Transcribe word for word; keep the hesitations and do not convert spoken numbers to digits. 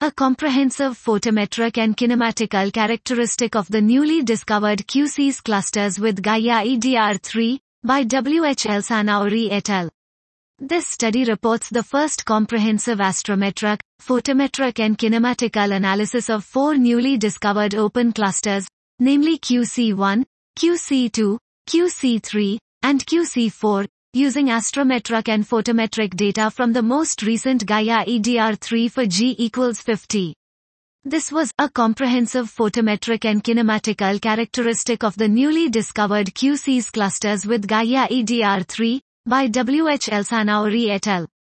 A comprehensive photometric and kinematical characteristic of the newly discovered Q C S clusters with Gaia E D R three, by W H Elsannaoui et al. This study reports the first comprehensive astrometric, photometric and kinematical analysis of four newly discovered open clusters, namely Q C one, Q C two, Q C three, and Q C four, using astrometric and photometric data from the most recent Gaia E D R three for G equals fifty. This was a comprehensive photometric and kinematical characteristic of the newly discovered Q C S clusters with Gaia E D R three, by W H Elsannaoui et al.